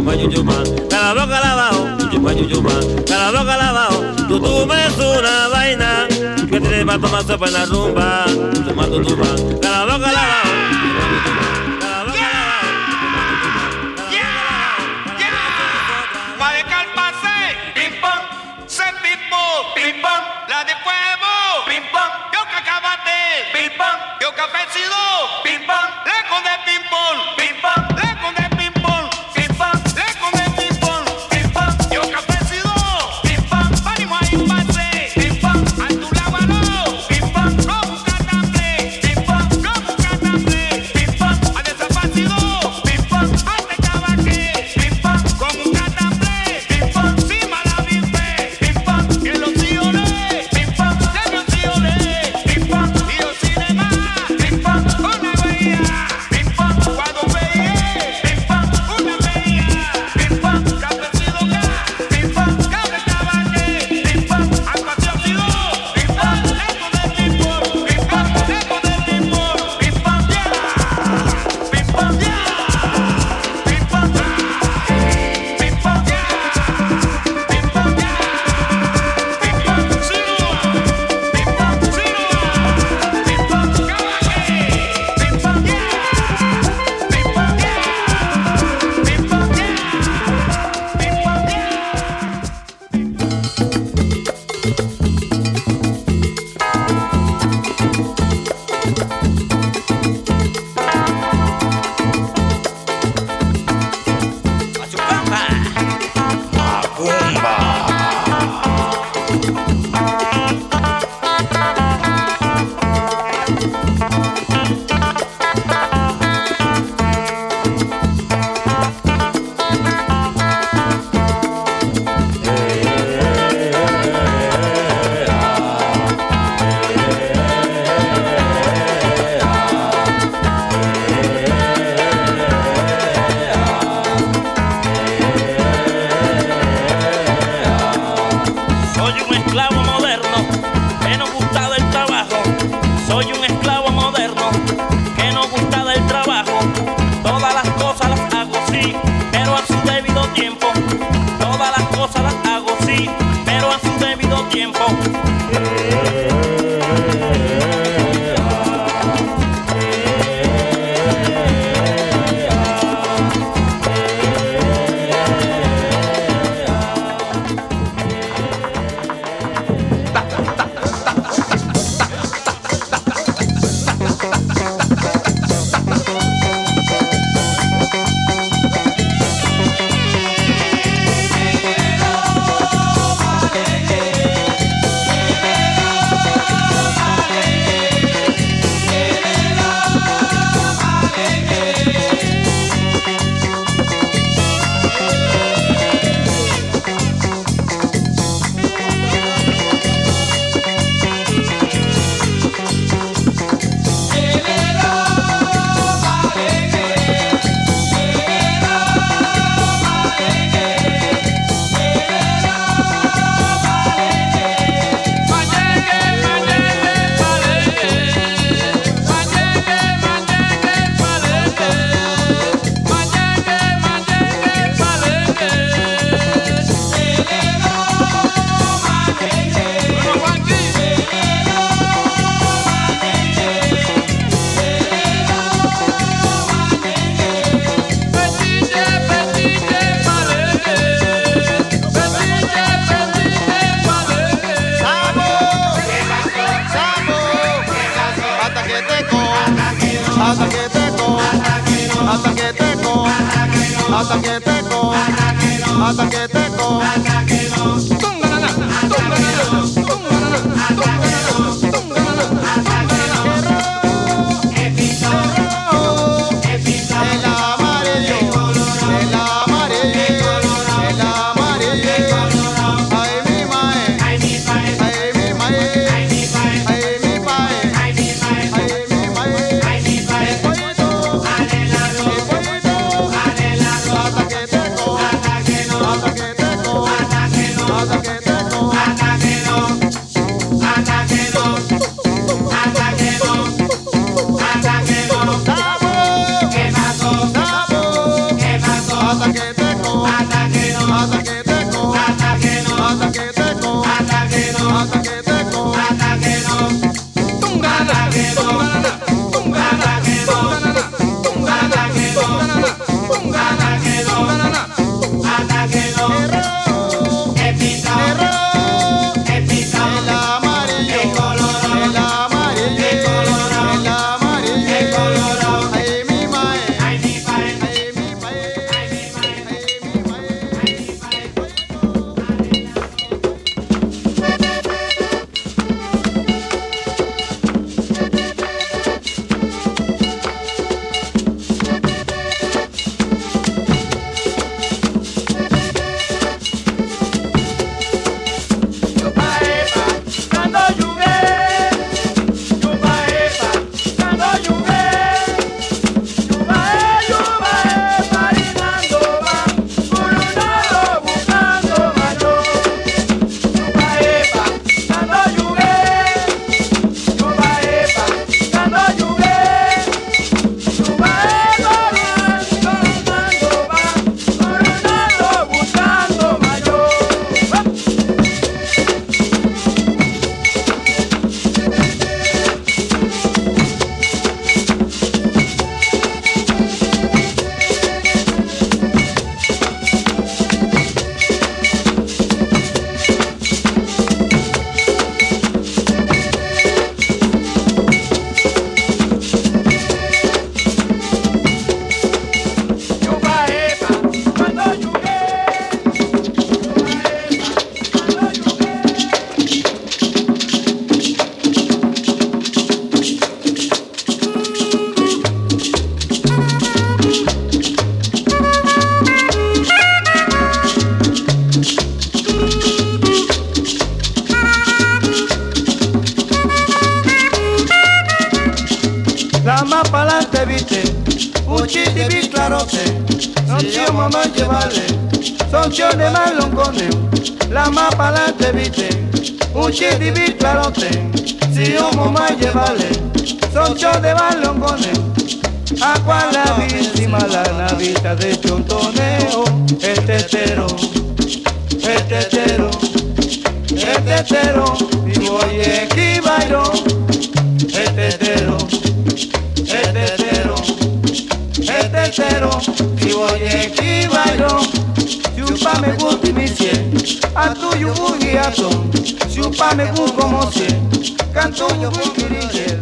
Tú me es una vaina que te va a tomar sopa en la rumba. Toma tu tuba, cada boca la bajo. La de fuego, pim pam, yo que acabate, pim pam, yo que apecido, pim pam, lejos de pim pam, pim pam, lejos de pim pam, pim pam, lejos de pim pam, pim pam, yo que apecido, pim pam, venimos a impase, pim pam, a tu lábalo, pim pam, no buscar hambre, pim pam, no buscar hambre, pim pam, a desaparecido, pim pam, a te cabaque, pim pam, con un catambre, pim pam, si mala vive, pim pam, que los tíos pim pam, pim pam, y los cinemas, pim pam, una veía, pim pam, cuando veía, pim pam, una veía, pim pam, campesino ya, pim pam, cabre tabaque, pim pam, al patriótico, pim pam, lejos del timbor, pim pam, lejos del timbor, pim pam, ya, pim pam, ya, pim pam, pim pam, ya, pim pam, ya, pim pam, Soy un esclavo moderno que no gusta del trabajo. Soy un esclavo moderno que no gusta del trabajo. Todas las cosas las hago sí, pero a su debido tiempo. Todas las cosas las hago sí, pero a su debido tiempo. Hasta que viste, uchiti biclarote, no tío mamá llevale, son tío de maloncones, la más pa'lante viste, uchiti biclarote, si yo mamá llevale, son tío de maloncones, a cual la víctima la navita de chontoneo, el tetero, y oye que bailo, el tetero, y oye que bailo, chupame gusti mi cien, a tu yubu guiato, chupame gu como cien, canto yubu kirille.